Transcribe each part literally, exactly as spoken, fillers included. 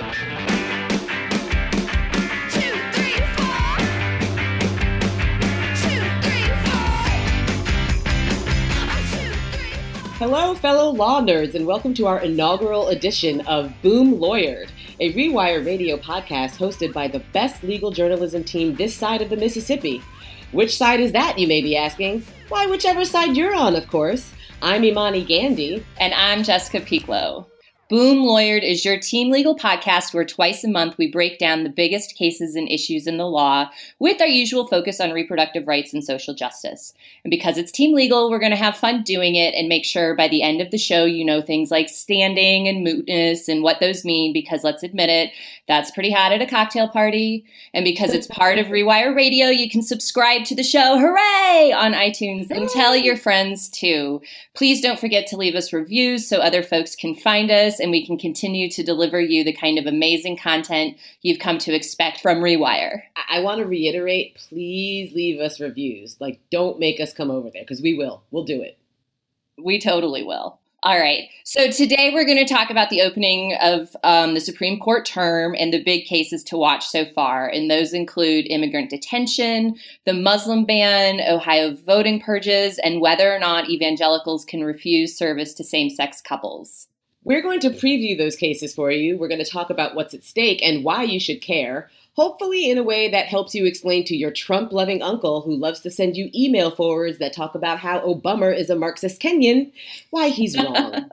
Hello, fellow law nerds, and welcome to our inaugural edition of Boom Lawyered, a Rewire radio podcast hosted by the best legal journalism team this side of the Mississippi. Which side is that, you may be asking? Why, whichever side you're on, of course. I'm Imani Gandhi. And I'm Jessica Pieklo. Boom Lawyered is your team legal podcast where twice a month we break down the biggest cases and issues in the law with our usual focus on reproductive rights and social justice. And because it's team legal, we're going to have fun doing it and make sure by the end of the show you know things like standing and mootness and what those mean, because let's admit it, that's pretty hot at a cocktail party. And because it's part of Rewire Radio, you can subscribe to the show, hooray, on iTunes and tell your friends too. Please don't forget to leave us reviews so other folks can find us and we can continue to deliver you the kind of amazing content you've come to expect from Rewire. I, I want to reiterate, please leave us reviews. Like, don't make us come over there, because we will. We'll do it. We totally will. All right. So today we're going to talk about the opening of um, the Supreme Court term and the big cases to watch so far. And those include immigrant detention, the Muslim ban, Ohio voting purges, and whether or not evangelicals can refuse service to same-sex couples. We're going to preview those cases for you. We're going to talk about what's at stake and why you should care, hopefully in a way that helps you explain to your Trump-loving uncle who loves to send you email forwards that talk about how Obama is a Marxist Kenyan, why he's wrong.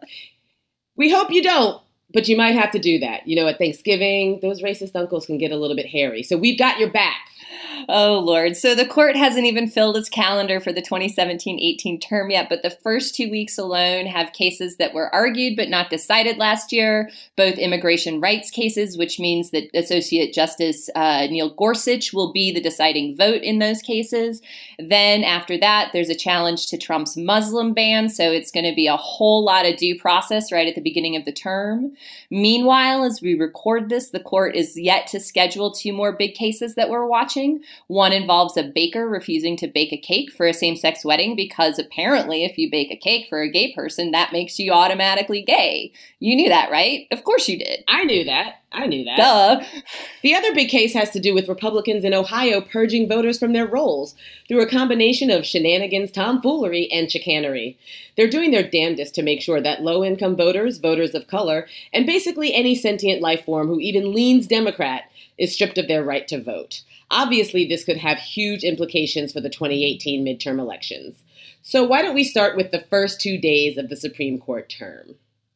We hope you don't, but you might have to do that. You know, at Thanksgiving, those racist uncles can get a little bit hairy. So we've got your back. Oh, Lord. So the court hasn't even filled its calendar for the twenty seventeen eighteen term yet, but the first two weeks alone have cases that were argued but not decided last year, both immigration rights cases, which means that Associate Justice uh, Neil Gorsuch will be the deciding vote in those cases. Then after that, there's a challenge to Trump's Muslim ban, so it's going to be a whole lot of due process right at the beginning of the term. Meanwhile, as we record this, the court is yet to schedule two more big cases that we're watching. One involves a baker refusing to bake a cake for a same-sex wedding because apparently if you bake a cake for a gay person, that makes you automatically gay. You knew that, right? Of course you did. I knew that. I knew that. Duh. The other big case has to do with Republicans in Ohio purging voters from their rolls through a combination of shenanigans, tomfoolery, and chicanery. They're doing their damnedest to make sure that low-income voters, voters of color, and basically any sentient life form who even leans Democrat is stripped of their right to vote. Obviously, this could have huge implications for the twenty eighteen midterm elections. So why don't we start with the first two days of the Supreme Court term?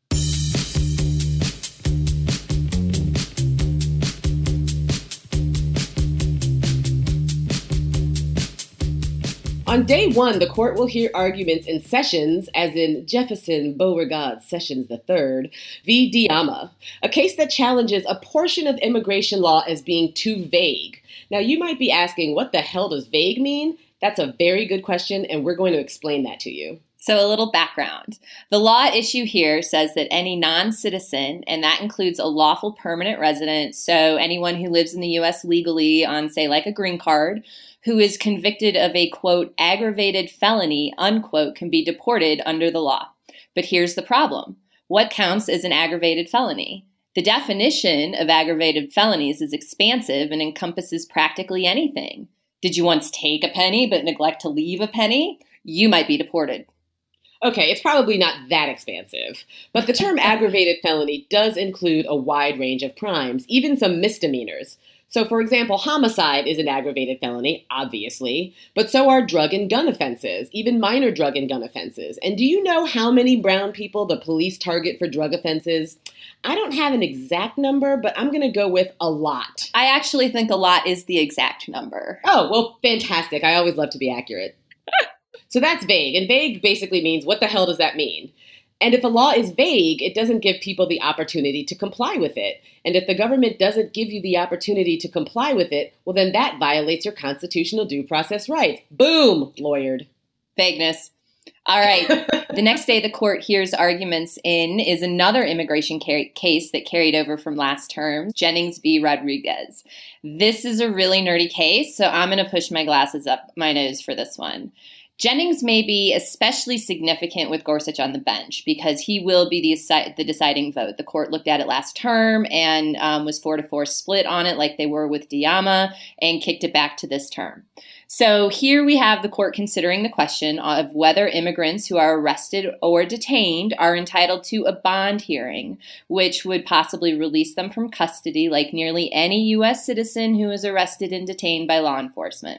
On day one, the court will hear arguments in Sessions, as in Jefferson Beauregard Sessions the third, v. Diama, a case that challenges a portion of immigration law as being too vague. Now, you might be asking, what the hell does vague mean? That's a very good question, and we're going to explain that to you. So a little background. The law at issue here says that any non-citizen, and that includes a lawful permanent resident, so anyone who lives in the U S legally on, say, like a green card, who is convicted of a, quote, aggravated felony, unquote, can be deported under the law. But here's the problem. What counts as an aggravated felony? The definition of aggravated felonies is expansive and encompasses practically anything. Did you once take a penny but neglect to leave a penny? You might be deported. Okay, it's probably not that expansive, but the term aggravated felony does include a wide range of crimes, even some misdemeanors. So, for example, homicide is an aggravated felony, obviously, but so are drug and gun offenses, even minor drug and gun offenses. And do you know how many brown people the police target for drug offenses? I don't have an exact number, but I'm going to go with a lot. I actually think a lot is the exact number. Oh, well, fantastic. I always love to be accurate. So that's vague, and vague basically means what the hell does that mean? And if a law is vague, it doesn't give people the opportunity to comply with it. And if the government doesn't give you the opportunity to comply with it, well, then that violates your constitutional due process rights. Boom, lawyered. Vagueness. All right. The next day the court hears arguments in is another immigration ca- case that carried over from last term, Jennings v. Rodriguez. This is a really nerdy case, so I'm going to push my glasses up my nose for this one. Jennings may be especially significant with Gorsuch on the bench because he will be the, the deciding vote. The court looked at it last term and um, was four to four split on it like they were with Diama and kicked it back to this term. So here we have the court considering the question of whether immigrants who are arrested or detained are entitled to a bond hearing, which would possibly release them from custody like nearly any U S citizen who is arrested and detained by law enforcement.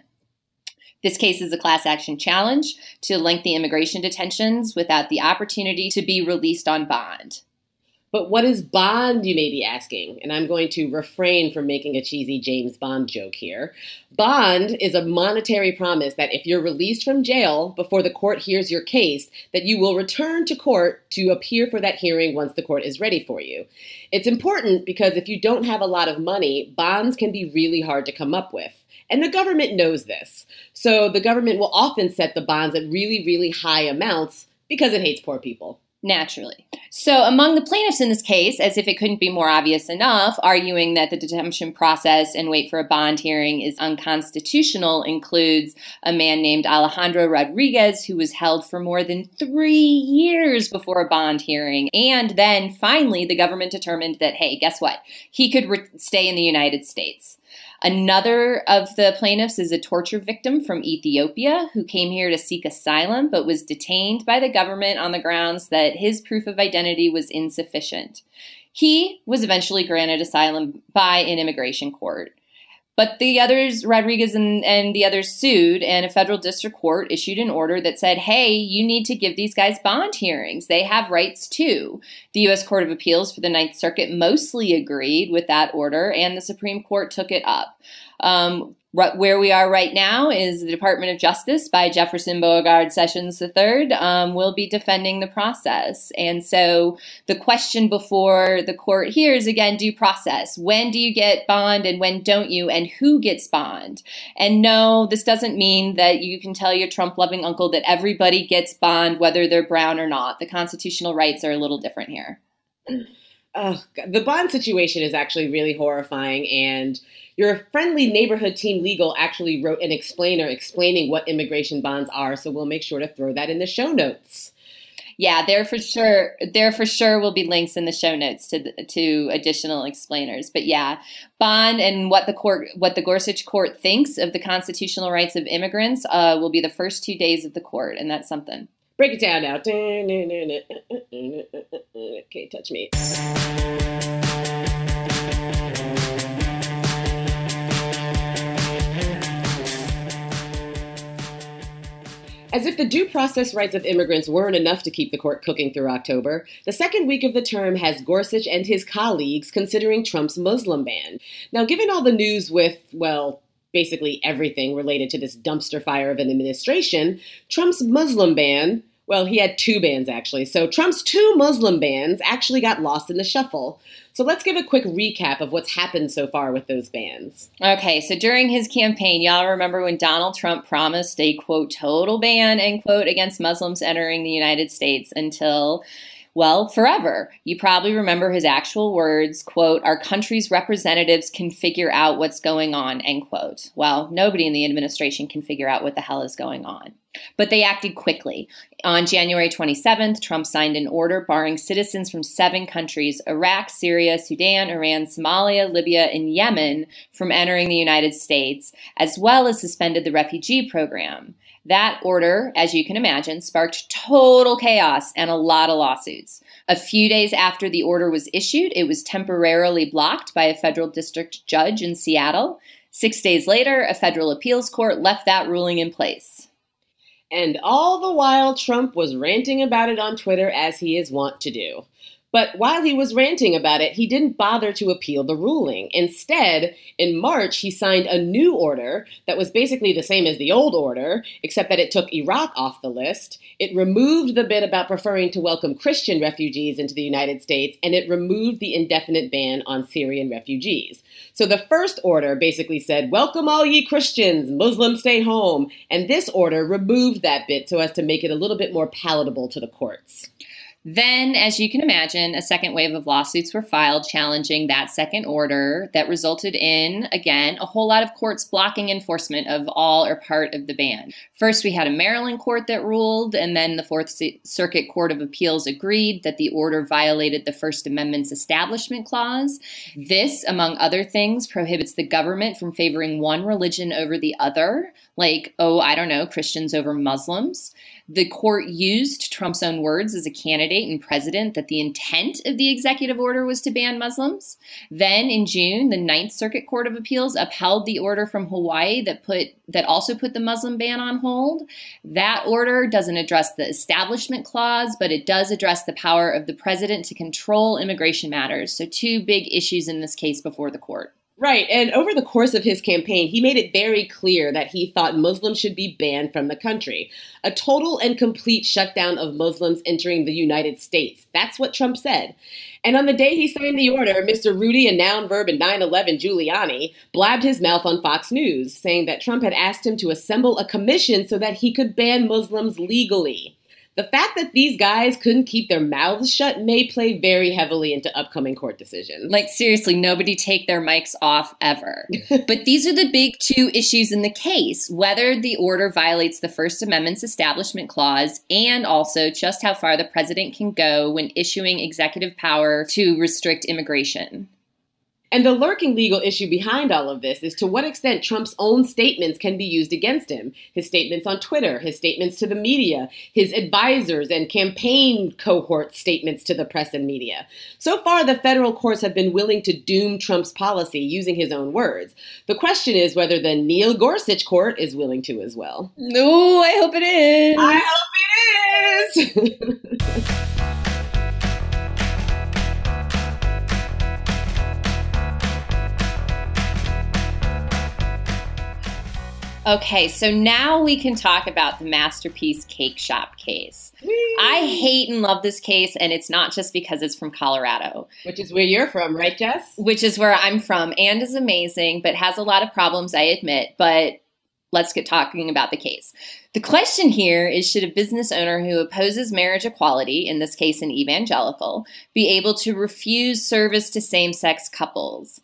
This case is a class action challenge to lengthy immigration detentions without the opportunity to be released on bond. But what is bond, you may be asking? And I'm going to refrain from making a cheesy James Bond joke here. Bond is a monetary promise that if you're released from jail before the court hears your case, that you will return to court to appear for that hearing once the court is ready for you. It's important because if you don't have a lot of money, bonds can be really hard to come up with. And the government knows this. So the government will often set the bonds at really, really high amounts because it hates poor people. Naturally. So among the plaintiffs in this case, as if it couldn't be more obvious enough, arguing that the detention process and wait for a bond hearing is unconstitutional includes a man named Alejandro Rodriguez, who was held for more than three years before a bond hearing. And then finally, the government determined that, hey, guess what? He could re- stay in the United States. Another of the plaintiffs is a torture victim from Ethiopia who came here to seek asylum but was detained by the government on the grounds that his proof of identity was insufficient. He was eventually granted asylum by an immigration court. But the others, Rodriguez and, and the others sued, and a federal district court issued an order that said, hey, you need to give these guys bond hearings. They have rights too. The U S Court of Appeals for the Ninth Circuit mostly agreed with that order, and the Supreme Court took it up. Um, where we are right now is the Department of Justice by Jefferson Beauregard Sessions the third um, will be defending the process. And so the question before the court here is, again, due process. When do you get bond and when don't you? And who gets bond? And no, this doesn't mean that you can tell your Trump-loving uncle that everybody gets bond, whether they're brown or not. The constitutional rights are a little different here. Oh, the bond situation is actually really horrifying, and your friendly neighborhood team legal actually wrote an explainer explaining what immigration bonds are, so we'll make sure to throw that in the show notes. Yeah, there for sure. There for sure will be links in the show notes to the, to additional explainers. But yeah, bond and what the court, what the Gorsuch court thinks of the constitutional rights of immigrants, uh, will be the first two days of the court, and that's something. Break it down now. Okay, touch me. As if the due process rights of immigrants weren't enough to keep the court cooking through October, the second week of the term has Gorsuch and his colleagues considering Trump's Muslim ban. Now, given all the news with, well, basically everything related to this dumpster fire of an administration, Trump's Muslim ban, well, he had two bans actually, so Trump's two Muslim bans actually got lost in the shuffle. So let's give a quick recap of what's happened so far with those bans. Okay, so during his campaign, y'all remember when Donald Trump promised a, quote, total ban, end quote, against Muslims entering the United States until, well, forever. You probably remember his actual words, quote, our country's representatives can figure out what's going on, end quote. Well, nobody in the administration can figure out what the hell is going on. But they acted quickly. On January twenty-seventh, Trump signed an order barring citizens from seven countries, Iraq, Syria, Sudan, Iran, Somalia, Libya, and Yemen, from entering the United States, as well as suspended the refugee program. That order, as you can imagine, sparked total chaos and a lot of lawsuits. A few days after the order was issued, it was temporarily blocked by a federal district judge in Seattle. Six days later, a federal appeals court left that ruling in place. And all the while, Trump was ranting about it on Twitter, as he is wont to do. But while he was ranting about it, he didn't bother to appeal the ruling. Instead, in March, he signed a new order that was basically the same as the old order, except that it took Iraq off the list. It removed the bit about preferring to welcome Christian refugees into the United States, and it removed the indefinite ban on Syrian refugees. So the first order basically said, welcome all ye Christians, Muslims stay home. And this order removed that bit so as to make it a little bit more palatable to the courts. Then, as you can imagine, a second wave of lawsuits were filed challenging that second order that resulted in, again, a whole lot of courts blocking enforcement of all or part of the ban. First, we had a Maryland court that ruled, and then the Fourth Circuit Court of Appeals agreed that the order violated the First Amendment's Establishment Clause. This, among other things, prohibits the government from favoring one religion over the other, like, oh, I don't know, Christians over Muslims. The court used Trump's own words as a candidate and president that the intent of the executive order was to ban Muslims. Then in June, the Ninth Circuit Court of Appeals upheld the order from Hawaii that put that also put the Muslim ban on hold. That order doesn't address the Establishment Clause, but it does address the power of the president to control immigration matters. So two big issues in this case before the court. Right. And over the course of his campaign, he made it very clear that he thought Muslims should be banned from the country. A total and complete shutdown of Muslims entering the United States. That's what Trump said. And on the day he signed the order, Mister Rudy and noun, verb, and nine eleven Giuliani blabbed his mouth on Fox News, saying that Trump had asked him to assemble a commission so that he could ban Muslims legally. The fact that these guys couldn't keep their mouths shut may play very heavily into upcoming court decisions. Like, seriously, nobody take their mics off ever. But these are the big two issues in the case, whether the order violates the First Amendment's Establishment Clause and also just how far the president can go when issuing executive power to restrict immigration. And the lurking legal issue behind all of this is to what extent Trump's own statements can be used against him. His statements on Twitter, his statements to the media, his advisors and campaign cohort statements to the press and media. So far, the federal courts have been willing to doom Trump's policy using his own words. The question is whether the Neil Gorsuch court is willing to as well. No, I hope it is. I hope it is. Okay, so now we can talk about the Masterpiece Cake Shop case. Whee! I hate and love this case, and it's not just because it's from Colorado. Which is where you're from, right, Jess? Which is where I'm from, and is amazing, but has a lot of problems, I admit. But let's get talking about the case. The question here is, should a business owner who opposes marriage equality, in this case an evangelical, be able to refuse service to same-sex couples?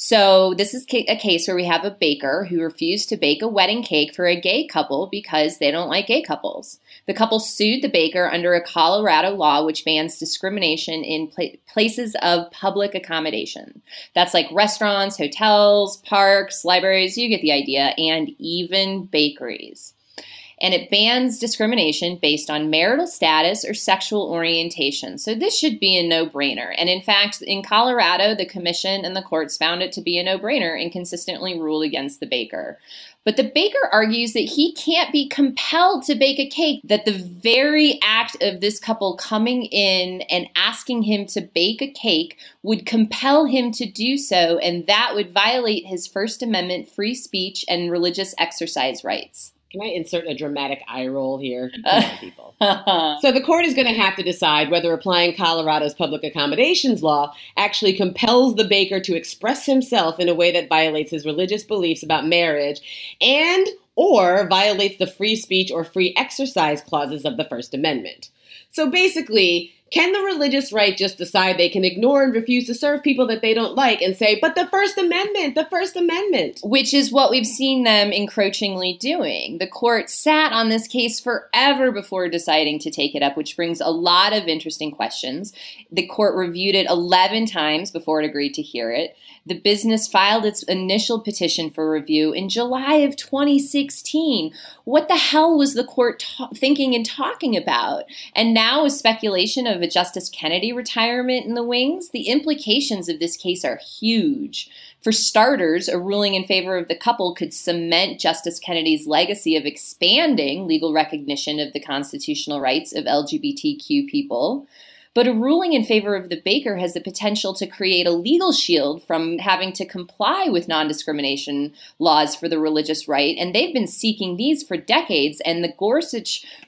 So this is a case where we have a baker who refused to bake a wedding cake for a gay couple because they don't like gay couples. The couple sued the baker under a Colorado law which bans discrimination in pla- places of public accommodation. That's like restaurants, hotels, parks, libraries, you get the idea, and even bakeries. And it bans discrimination based on marital status or sexual orientation. So this should be a no-brainer. And in fact, in Colorado, the commission and the courts found it to be a no-brainer and consistently ruled against the baker. But the baker argues that he can't be compelled to bake a cake, that the very act of this couple coming in and asking him to bake a cake would compel him to do so, and that would violate his First Amendment free speech and religious exercise rights. Can I insert a dramatic eye roll here? Come on, people. So the court is going to have to decide whether applying Colorado's public accommodations law actually compels the baker to express himself in a way that violates his religious beliefs about marriage and or violates the free speech or free exercise clauses of the First Amendment. So basically, can the religious right just decide they can ignore and refuse to serve people that they don't like and say, but the First Amendment, the First Amendment? Which is what we've seen them encroachingly doing. The court sat on this case forever before deciding to take it up, which brings a lot of interesting questions. The court reviewed it eleven times before it agreed to hear it. The business filed its initial petition for review in July of twenty sixteen. What the hell was the court ta- thinking and talking about? And now with speculation of a Justice Kennedy retirement in the wings, the implications of this case are huge. For starters, a ruling in favor of the couple could cement Justice Kennedy's legacy of expanding legal recognition of the constitutional rights of L G B T Q people. But a ruling in favor of the baker has the potential to create a legal shield from having to comply with non-discrimination laws for the religious right, and they've been seeking these for decades, and the Gorsuch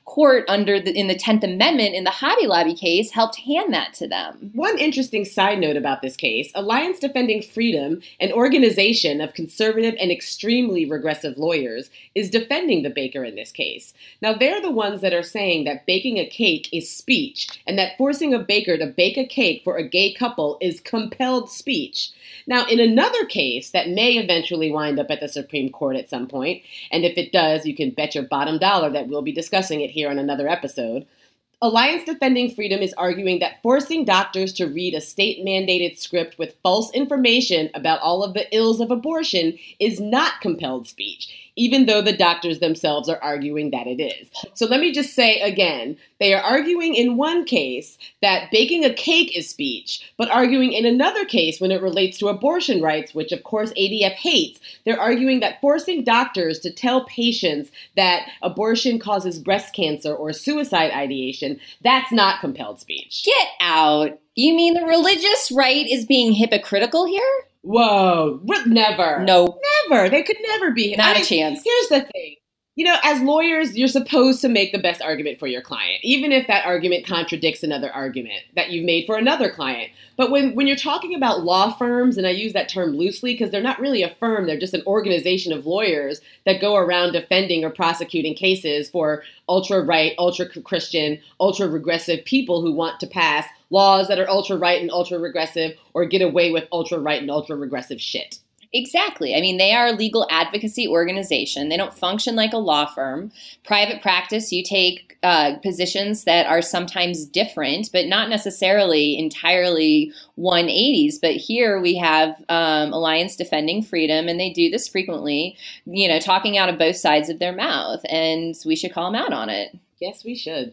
court under the, in the tenth Amendment in the Hobby Lobby case helped hand that to them. One interesting side note about this case, Alliance Defending Freedom, an organization of conservative and extremely regressive lawyers, is defending the baker in this case. Now, they're the ones that are saying that baking a cake is speech and that forcing a baker to bake a cake for a gay couple is compelled speech. Now, in another case that may eventually wind up at the Supreme Court at some point, and if it does, you can bet your bottom dollar that we'll be discussing it here on another episode, Alliance Defending Freedom is arguing that forcing doctors to read a state-mandated script with false information about all of the ills of abortion is not compelled speech, even though the doctors themselves are arguing that it is. So let me just say again, they are arguing in one case that baking a cake is speech, but arguing in another case when it relates to abortion rights, which of course A D F hates, they're arguing that forcing doctors to tell patients that abortion causes breast cancer or suicide ideation, that's not compelled speech. Get out. You mean the religious right is being hypocritical here? Whoa, never. No. Never. They could never be. Not I a mean, chance. Here's the thing. You know, as lawyers, you're supposed to make the best argument for your client, even if that argument contradicts another argument that you've made for another client. But when, when you're talking about law firms, and I use that term loosely because they're not really a firm, they're just an organization of lawyers that go around defending or prosecuting cases for ultra-right, ultra-Christian, ultra-regressive people who want to pass laws that are ultra-right and ultra-regressive or get away with ultra-right and ultra-regressive shit. Exactly. I mean, they are a legal advocacy organization. They don't function like a law firm. Private practice, you take uh, positions that are sometimes different, but not necessarily entirely one eighties. But here we have um, Alliance Defending Freedom, and they do this frequently, you know, talking out of both sides of their mouth. And we should call them out on it. Yes, we should.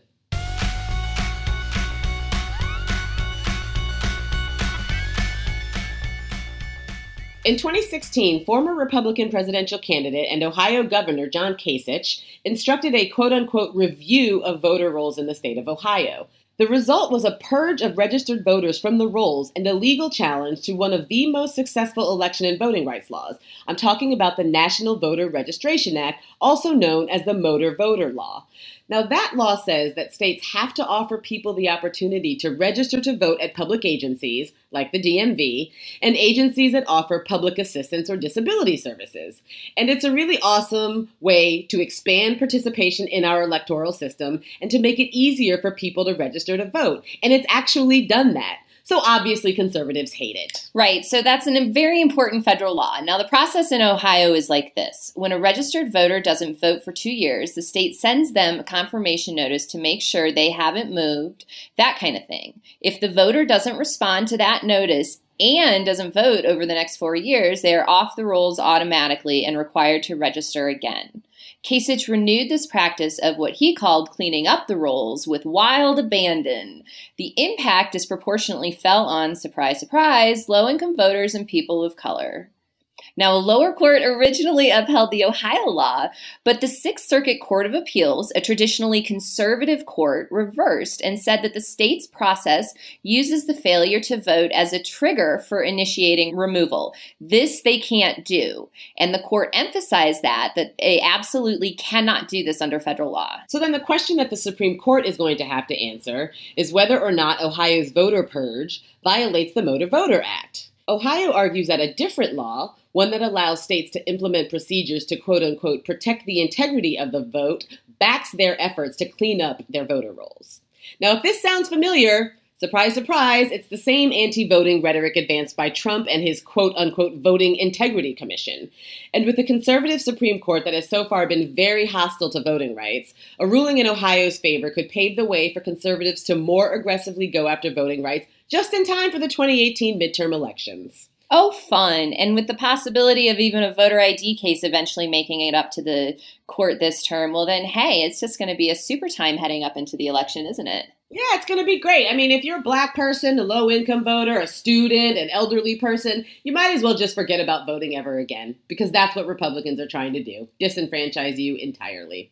In twenty sixteen, former Republican presidential candidate and Ohio Governor John Kasich instructed a quote-unquote review of voter rolls in the state of Ohio. The result was a purge of registered voters from the rolls and a legal challenge to one of the most successful election and voting rights laws. I'm talking about the National Voter Registration Act, also known as the Motor Voter Law. Now, that law says that states have to offer people the opportunity to register to vote at public agencies, like the D M V, and agencies that offer public assistance or disability services. And it's a really awesome way to expand participation in our electoral system and to make it easier for people to register to vote. And it's actually done that. So obviously conservatives hate it. Right. So that's a very important federal law. Now, the process in Ohio is like this. When a registered voter doesn't vote for two years, the state sends them a confirmation notice to make sure they haven't moved, that kind of thing. If the voter doesn't respond to that notice and doesn't vote over the next four years, they are off the rolls automatically and required to register again. Kasich renewed this practice of what he called cleaning up the rolls with wild abandon. The impact disproportionately fell on, surprise, surprise, low-income voters and people of color. Now, a lower court originally upheld the Ohio law, but the Sixth Circuit Court of Appeals, a traditionally conservative court, reversed and said that the state's process uses the failure to vote as a trigger for initiating removal. This they can't do. And the court emphasized that, that they absolutely cannot do this under federal law. So then the question that the Supreme Court is going to have to answer is whether or not Ohio's voter purge violates the Motor Voter Act. Ohio argues that a different law, one that allows states to implement procedures to quote-unquote protect the integrity of the vote, backs their efforts to clean up their voter rolls. Now, if this sounds familiar, surprise, surprise, it's the same anti-voting rhetoric advanced by Trump and his quote-unquote Voting Integrity Commission. And with the conservative Supreme Court that has so far been very hostile to voting rights, a ruling in Ohio's favor could pave the way for conservatives to more aggressively go after voting rights just in time for the twenty eighteen midterm elections. Oh, fun. And with the possibility of even a voter I D case eventually making it up to the court this term, well then, hey, it's just going to be a super time heading up into the election, isn't it? Yeah, it's going to be great. I mean, if you're a black person, a low-income voter, a student, an elderly person, you might as well just forget about voting ever again, because that's what Republicans are trying to do, disenfranchise you entirely.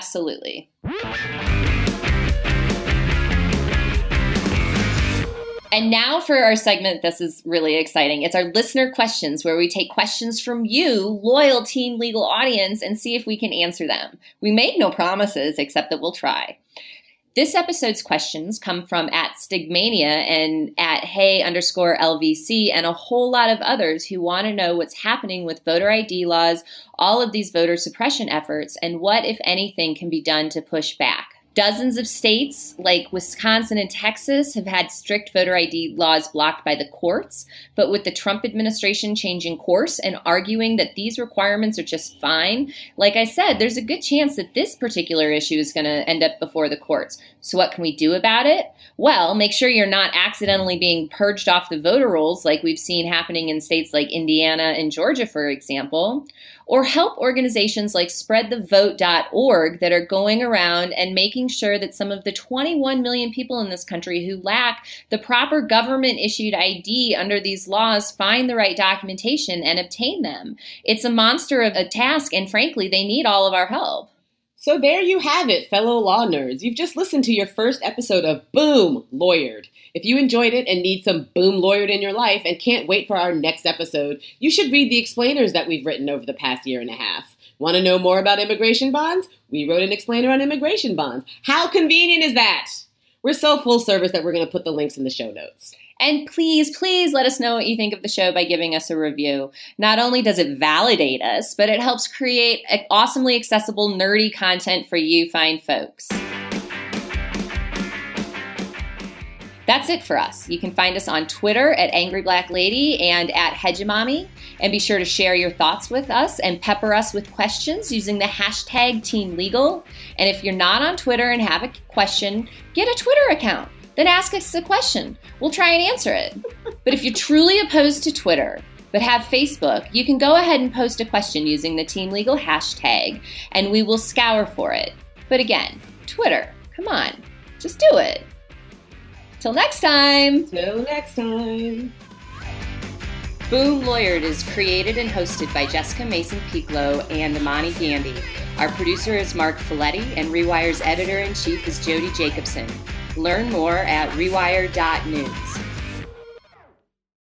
Absolutely. And now for our segment, this is really exciting. It's our listener questions, where we take questions from you, loyal Team Legal audience, and see if we can answer them. We make no promises, except that we'll try. This episode's questions come from at Stigmania and at Hey underscore L V C and a whole lot of others who want to know what's happening with voter I D laws, all of these voter suppression efforts, and what, if anything, can be done to push back. Dozens of states, like Wisconsin and Texas, have had strict voter I D laws blocked by the courts, but with the Trump administration changing course and arguing that these requirements are just fine, like I said, there's a good chance that this particular issue is going to end up before the courts. So what can we do about it? Well, make sure you're not accidentally being purged off the voter rolls like we've seen happening in states like Indiana and Georgia, for example. Or help organizations like spread the vote dot org that are going around and making sure that some of the twenty-one million people in this country who lack the proper government-issued I D under these laws find the right documentation and obtain them. It's a monster of a task, and frankly, they need all of our help. So there you have it, fellow law nerds. You've just listened to your first episode of Boom Lawyered. If you enjoyed it and need some boom lawyered in your life and can't wait for our next episode, you should read the explainers that we've written over the past year and a half. Want to know more about immigration bonds? We wrote an explainer on immigration bonds. How convenient is that? We're so full service that we're going to put the links in the show notes. And please, please let us know what you think of the show by giving us a review. Not only does it validate us, but it helps create awesomely accessible, nerdy content for you fine folks. That's it for us. You can find us on Twitter at Angry Black Lady and at Hegemami. And be sure to share your thoughts with us and pepper us with questions using the hashtag Team Legal. And if you're not on Twitter and have a question, get a Twitter account. Then ask us a question. We'll try and answer it. But if you're truly opposed to Twitter, but have Facebook, you can go ahead and post a question using the Team Legal hashtag, and we will scour for it. But again, Twitter, come on, just do it. Till next time. Till next time. Boom Lawyered is created and hosted by Jessica Mason-Piccolo and Imani Gandy. Our producer is Mark Folletti, and Rewire's editor-in-chief is Jody Jacobson. Learn more at rewire dot news.